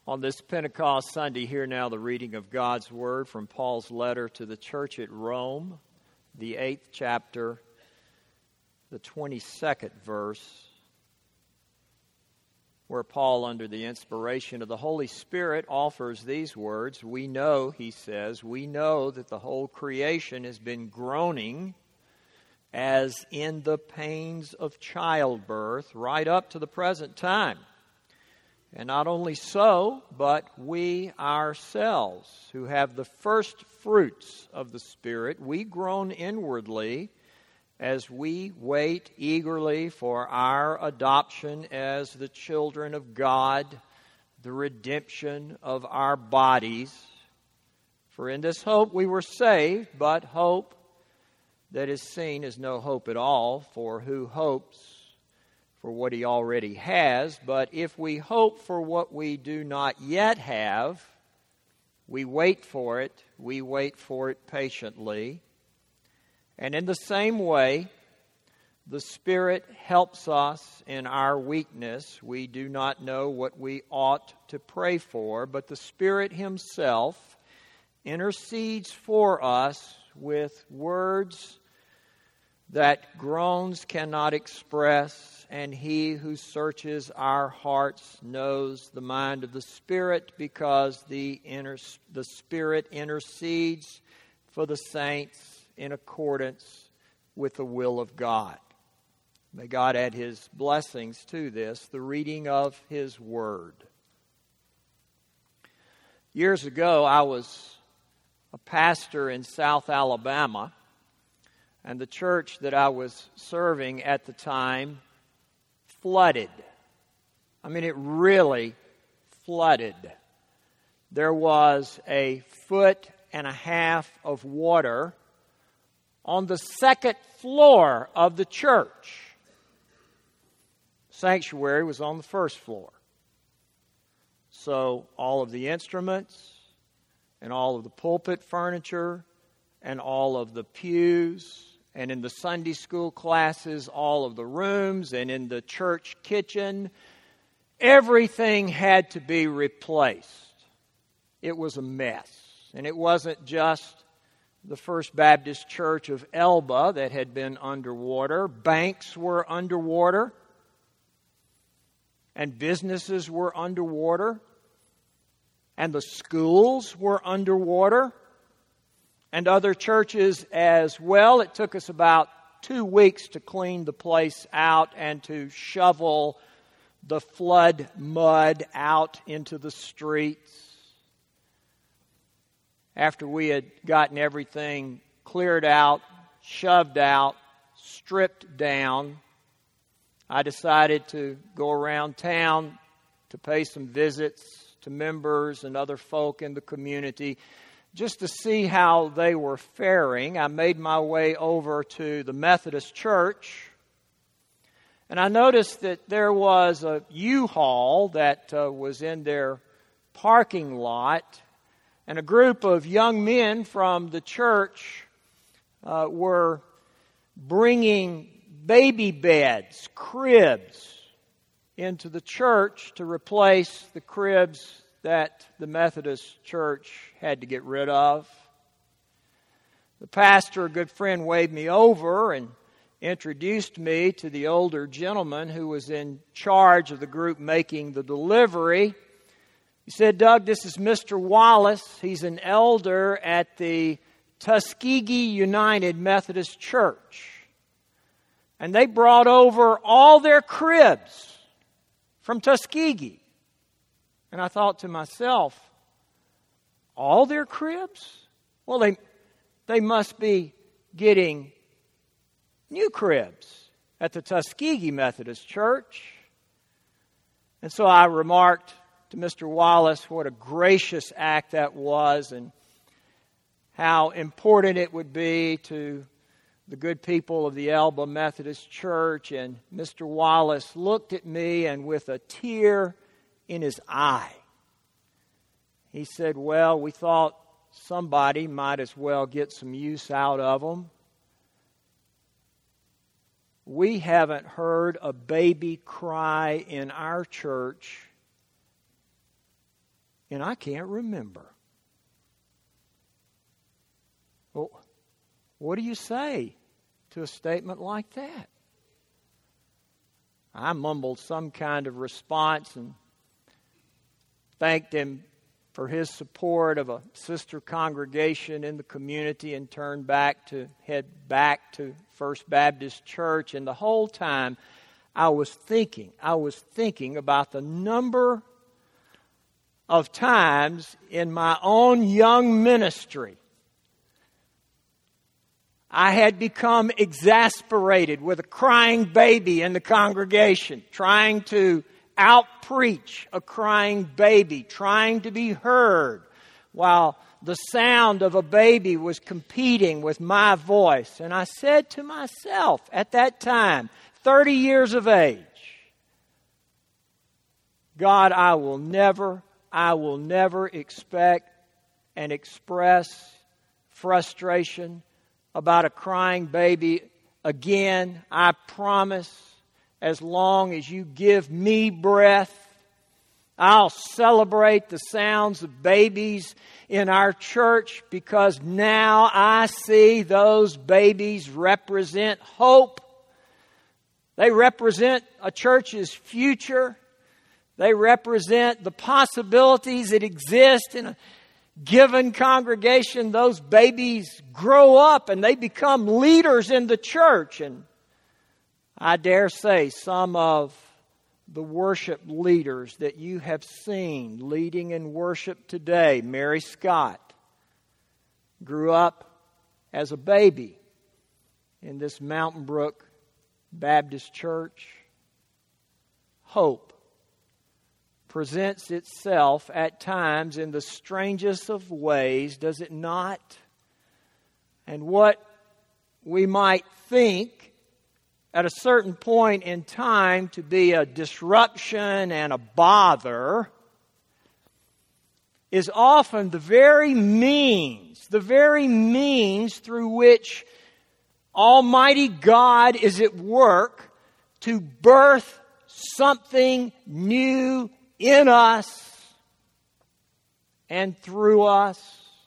On this Pentecost Sunday, hear now the reading of God's Word from Paul's letter to the church at Rome, the 8th chapter, the 22nd verse, where Paul, under the inspiration of the Holy Spirit, offers these words. We know, he says, we know that the whole creation has been groaning as in the pains of childbirth right up to the present time. And not only so, but we ourselves, who have the first fruits of the Spirit, we groan inwardly as we wait eagerly for our adoption as the children of God, the redemption of our bodies. For in this hope we were saved, but hope that is seen is no hope at all, for who hopes for what he already has? But if we hope for what we do not yet have, we wait for it patiently. And in the same way, the Spirit helps us in our weakness. We do not know what we ought to pray for, but the Spirit Himself intercedes for us with words that groans cannot express, and He who searches our hearts knows the mind of the Spirit, because the Spirit intercedes for the saints in accordance with the will of God. May God add His blessings to this, the reading of His Word. Years ago, I was a pastor in South Alabama, and the church that I was serving at the time flooded. I mean, it really flooded. There was 1.5 feet of water on the second floor of the church. Sanctuary was on the first floor. So all of the instruments and all of the pulpit furniture and all of the pews, and in the Sunday school classes, all of the rooms, and in the church kitchen, everything had to be replaced. It was a mess. And it wasn't just the First Baptist Church of Elba that had been underwater. Banks were underwater, and businesses were underwater, and the schools were underwater, and other churches as well. It took us about 2 weeks to clean the place out and to shovel the flood mud out into the streets. After we had gotten everything cleared out, shoved out, stripped down, I decided to go around town to pay some visits to members and other folk in the community, just to see how they were faring. I made my way over to the Methodist Church, and I noticed that there was a U-Haul that was in their parking lot, and a group of young men from the church were bringing baby beds, cribs, into the church to replace the cribs that the Methodist Church had to get rid of. The pastor, a good friend, waved me over and introduced me to the older gentleman who was in charge of the group making the delivery. He said, "Doug, this is Mr. Wallace. He's an elder at the Tuskegee United Methodist Church. And they brought over all their cribs from Tuskegee." And I thought to myself, all their cribs? Well, they must be getting new cribs at the Tuskegee Methodist Church. And so I remarked to Mr. Wallace what a gracious act that was, and how important it would be to the good people of the Elba Methodist Church. And Mr. Wallace looked at me, and with a tear in his eye, he said, "Well, we thought somebody might as well get some use out of them. We haven't heard a baby cry in our church and I can't remember. Well, what do you say to a statement like that? I mumbled some kind of response and thanked him for his support of a sister congregation in the community and turned back to head back to First Baptist Church. And the whole time I was thinking about the number of times in my own young ministry I had become exasperated with a crying baby in the congregation, trying to out-preach a crying baby, trying to be heard, while the sound of a baby was competing with my voice. And I said to myself at that time, 30 years of age, God, I will never expect and express frustration about a crying baby again. I promise, as long as you give me breath, I'll celebrate the sounds of babies in our church, because now I see those babies represent hope. They represent a church's future. They represent the possibilities that exist in a given congregation. Those babies grow up and they become leaders in the church. And I dare say some of the worship leaders that you have seen leading in worship today, Mary Scott, grew up as a baby in this Mountain Brook Baptist Church. Hope presents itself at times in the strangest of ways, does it not? And what we might think at a certain point in time to be a disruption and a bother is often the very means through which Almighty God is at work to birth something new in us and through us,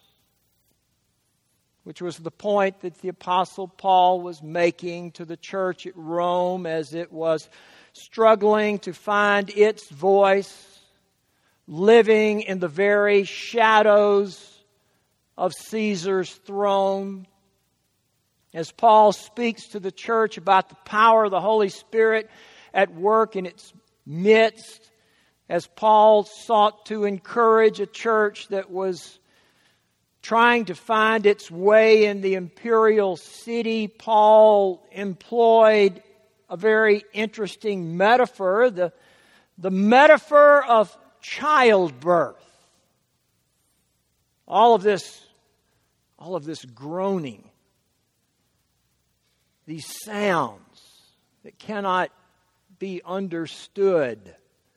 which was the point that the Apostle Paul was making to the church at Rome as it was struggling to find its voice, living in the very shadows of Caesar's throne. As Paul speaks to the church about the power of the Holy Spirit at work in its midst, as Paul sought to encourage a church that was trying to find its way in the imperial city, Paul employed a very interesting metaphor, the metaphor of childbirth. All of this groaning, these sounds that cannot be understood,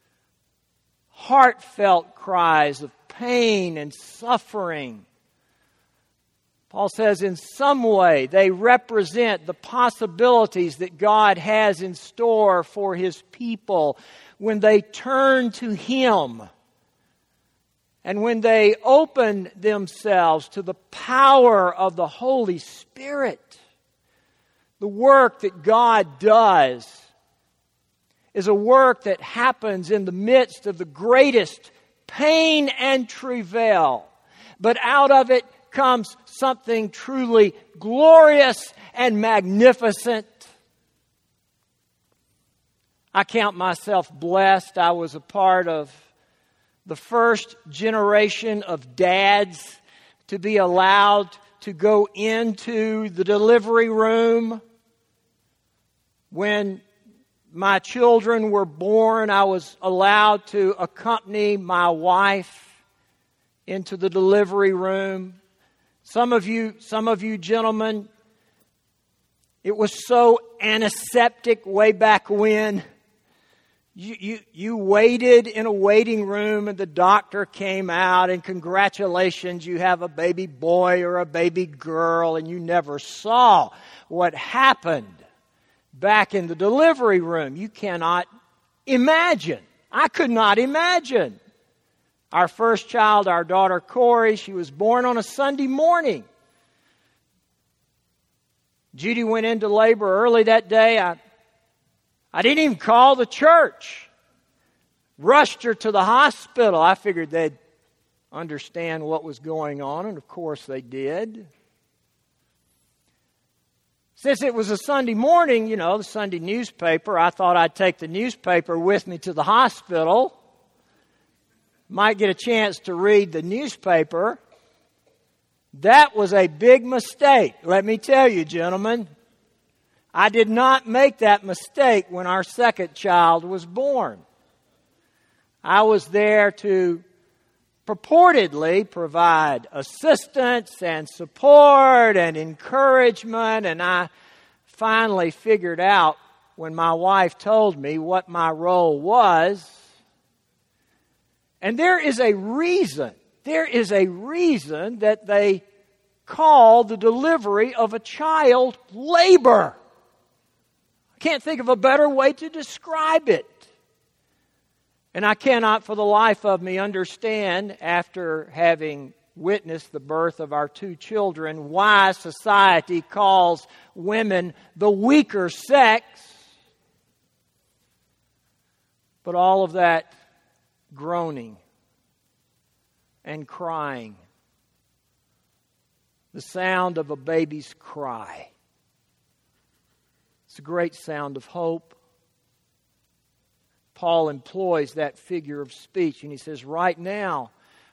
heartfelt cries of pain and suffering. Paul says in some way they represent the possibilities that God has in store for His people when they turn to Him and when they open themselves to the power of the Holy Spirit. The work that God does is a work that happens in the midst of the greatest pain and travail. But out of it comes something truly glorious and magnificent. I count myself blessed. I was a part of the first generation of dads to be allowed to go into the delivery room. When my children were born, I was allowed to accompany my wife into the delivery room. Some of you gentlemen, it was so antiseptic way back when. You waited in a waiting room and the doctor came out and congratulations, you have a baby boy or a baby girl, and you never saw what happened back in the delivery room. You cannot imagine. I could not imagine Our first child, our daughter Corey, she was born on a Sunday morning. Judy went into labor early that day. I didn't even call the church. Rushed her to the hospital. I figured they'd understand what was going on, and of course they did. Since it was a Sunday morning, the Sunday newspaper, I thought I'd take the newspaper with me to the hospital. Might get a chance to read the newspaper. That was a big mistake, let me tell you, gentlemen. I did not make that mistake when our second child was born. I was there to purportedly provide assistance and support and encouragement, and I finally figured out when my wife told me what my role was. And there is a reason that they call the delivery of a child labor. I can't think of a better way to describe it. And I cannot for the life of me understand, after having witnessed the birth of our two children, why society calls women the weaker sex. But all of that groaning and crying, the sound of a baby's cry, it's a great sound of hope. Paul employs that figure of speech, and he says, right now,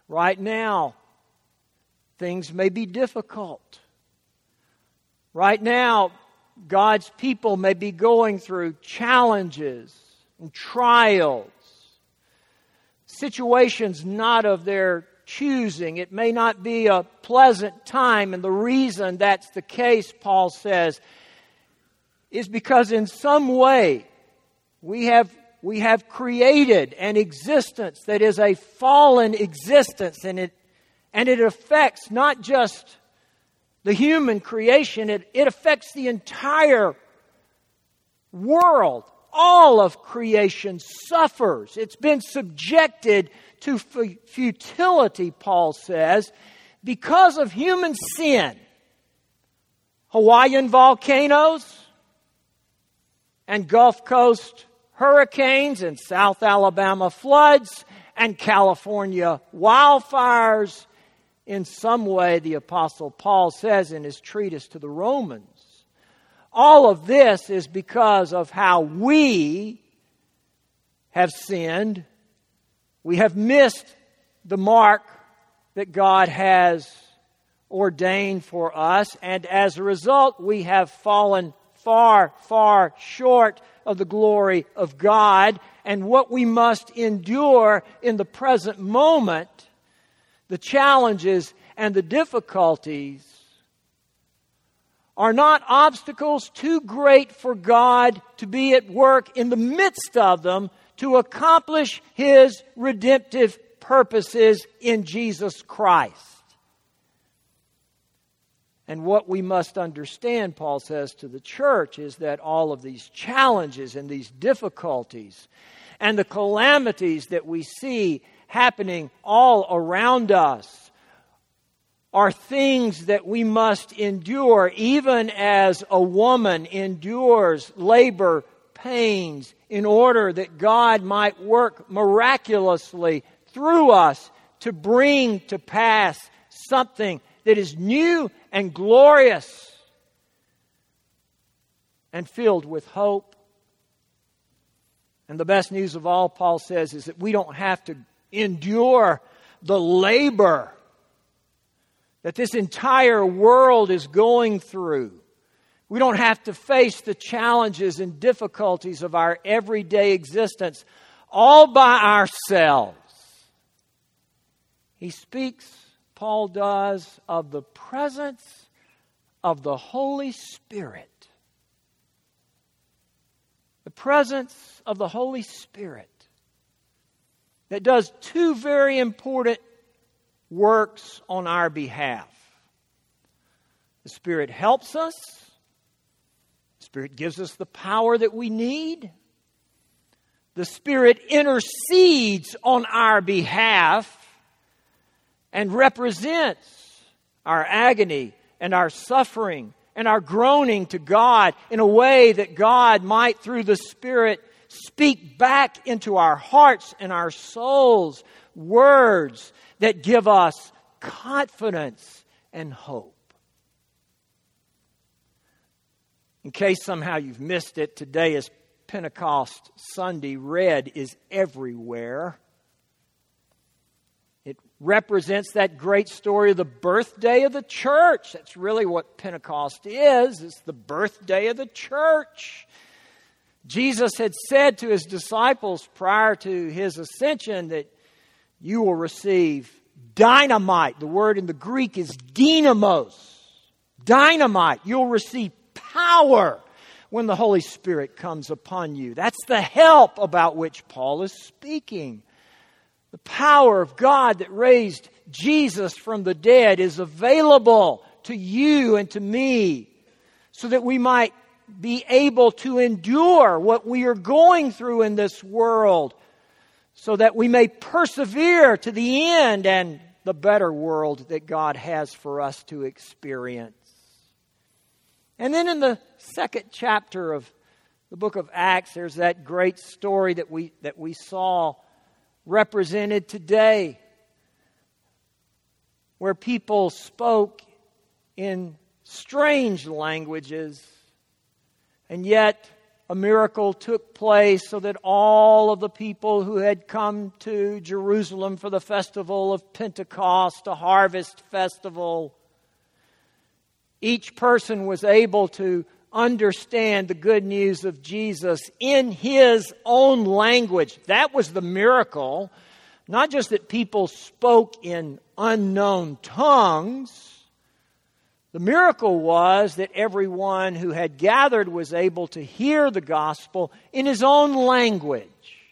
things may be difficult. Right now, God's people may be going through challenges and trials, situations not of their choosing. It may not be a pleasant time, and the reason that's the case, Paul says, is because in some way we have created an existence that is a fallen existence, and it affects not just the human creation, it affects the entire world. All of creation suffers. It's been subjected to futility, Paul says, because of human sin. Hawaiian volcanoes and Gulf Coast hurricanes and South Alabama floods and California wildfires. In some way, the Apostle Paul says in his treatise to the Romans, all of this is because of how we have sinned. We have missed the mark that God has ordained for us, and as a result, we have fallen far, far short of the glory of God. And what we must endure in the present moment, the challenges and the difficulties, are not obstacles too great for God to be at work in the midst of them to accomplish His redemptive purposes in Jesus Christ. And what we must understand, Paul says to the church, is that all of these challenges and these difficulties and the calamities that we see happening all around us are things that we must endure, even as a woman endures labor pains in order that God might work miraculously through us to bring to pass something that is new and glorious and filled with hope. And the best news of all, Paul says, is that we don't have to endure the labor that this entire world is going through. We don't have to face the challenges and difficulties of our everyday existence all by ourselves. He speaks, Paul does, of the presence of the Holy Spirit. The presence of the Holy Spirit that does two very important works on our behalf. The Spirit helps us. The Spirit gives us the power that we need. The Spirit intercedes on our behalf. and represents our agony and our suffering and our groaning to God in a way that God might, through the Spirit, speak back into our hearts and our souls words that give us confidence and hope. In case somehow you've missed it, today is Pentecost Sunday. Red is everywhere. It represents that great story of the birthday of the church. That's really what Pentecost is. It's the birthday of the church. Jesus had said to his disciples prior to his ascension that you will receive dynamite. The word in the Greek is dynamos. Dynamite. You'll receive power when the Holy Spirit comes upon you. That's the help about which Paul is speaking. The power of God that raised Jesus from the dead is available to you and to me so that we might be able to endure what we are going through in this world, so that we may persevere to the end and the better world that God has for us to experience. And then in the second chapter of the book of Acts, there's that great story that we saw represented today, where people spoke in strange languages, and yet a miracle took place so that all of the people who had come to Jerusalem for the festival of Pentecost, a harvest festival, each person was able to understand the good news of Jesus in his own language. That was the miracle. Not just that people spoke in unknown tongues. The miracle was that everyone who had gathered was able to hear the gospel in his own language.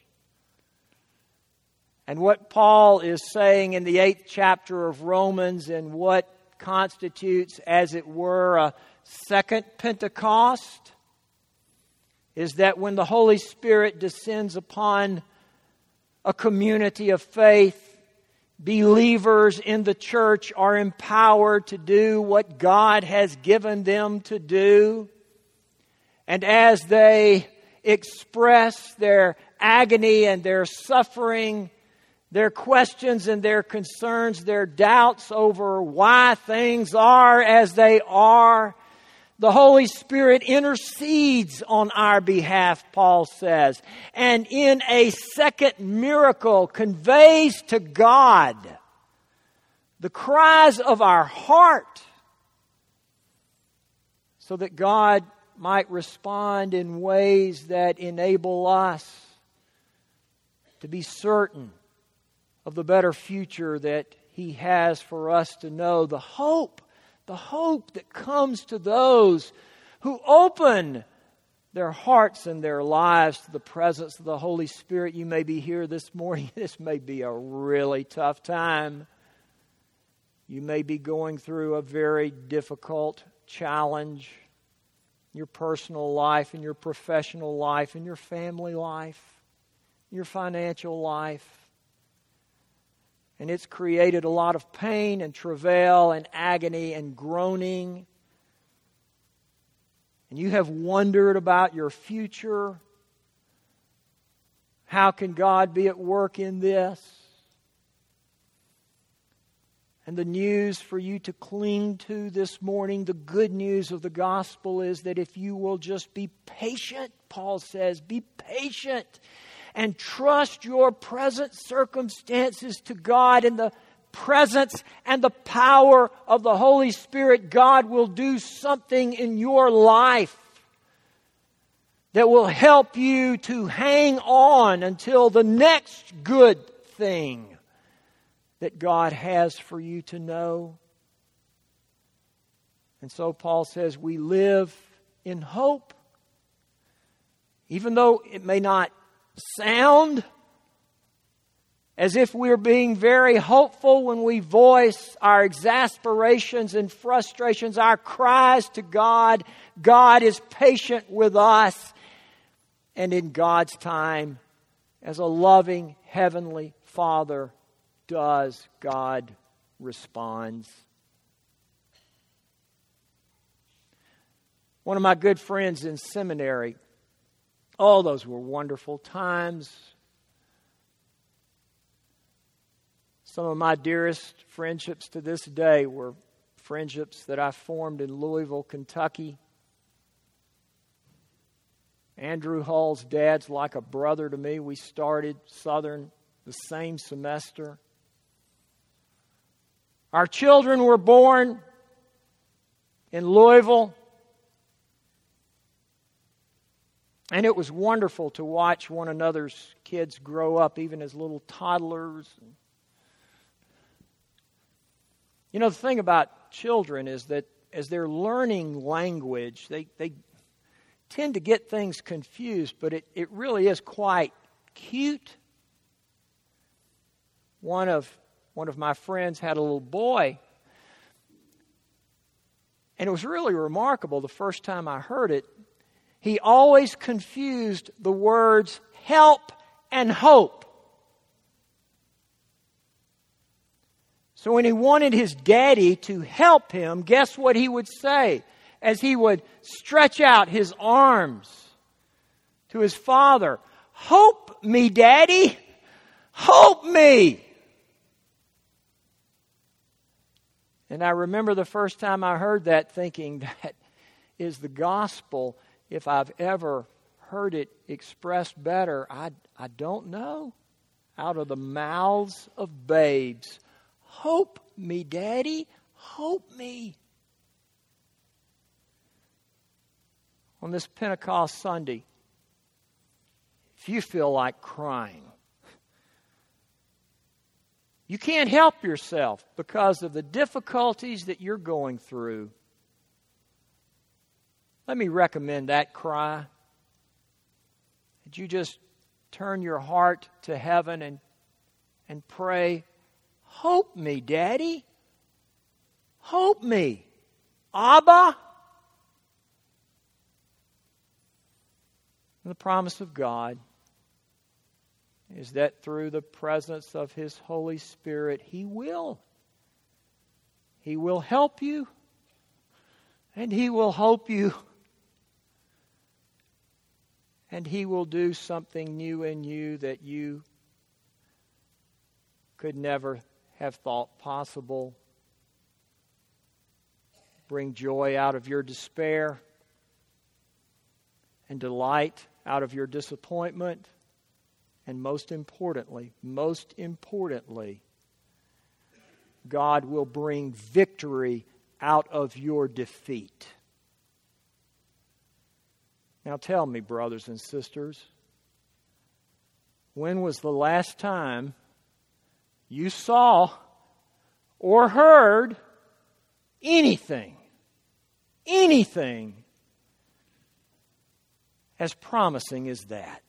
And what Paul is saying in the 8th chapter of Romans, and what constitutes, as it were, a second Pentecost, is that when the Holy Spirit descends upon a community of faith, believers in the church are empowered to do what God has given them to do. And as they express their agony and their suffering, their questions and their concerns, their doubts over why things are as they are, the Holy Spirit intercedes on our behalf, Paul says, and in a second miracle conveys to God the cries of our heart, so that God might respond in ways that enable us to be certain of the better future that He has for us to know. The hope that comes to those who open their hearts and their lives to the presence of the Holy Spirit. You may be here this morning. This may be a really tough time. You may be going through a very difficult challenge in your personal life, in your professional life, in your family life, in your financial life. And it's created a lot of pain and travail and agony and groaning. And you have wondered about your future. How can God be at work in this? And the news for you to cling to this morning, the good news of the gospel, is that if you will just be patient, Paul says, be patient, and trust your present circumstances to God. In the presence and the power of the Holy Spirit, God will do something in your life that will help you to hang on until the next good thing that God has for you to know. And so Paul says we live in hope, even though it may not sound as if we're being very hopeful when we voice our exasperations and frustrations, our cries to God. God is patient with us. And in God's time, as a loving Heavenly Father does, God responds. One of my good friends in seminary, those were wonderful times. Some of my dearest friendships to this day were friendships that I formed in Louisville, Kentucky. Andrew Hull's dad's like a brother to me. We started Southern the same semester. Our children were born in Louisville. And it was wonderful to watch one another's kids grow up, even as little toddlers. You know, the thing about children is that as they're learning language, they tend to get things confused, but it really is quite cute. One of my friends had a little boy, and it was really remarkable the first time I heard it. He always confused the words help and hope. So when he wanted his daddy to help him, guess what he would say? As he would stretch out his arms to his father, "Hope me, Daddy! Hope me!" And I remember the first time I heard that thinking, that is the gospel. If I've ever heard it expressed better, I don't know. Out of the mouths of babes, "Hope me, Daddy, hope me." On this Pentecost Sunday, if you feel like crying, you can't help yourself because of the difficulties that you're going through, let me recommend that cry. That you just turn your heart to heaven and pray, "Hope me, Daddy. Hope me. Abba." And the promise of God is that through the presence of His Holy Spirit, He will help you, and He will hope you, and He will do something new in you that you could never have thought possible. Bring joy out of your despair and delight out of your disappointment. And most importantly, God will bring victory out of your defeat. Now tell me, brothers and sisters, when was the last time you saw or heard anything as promising as that?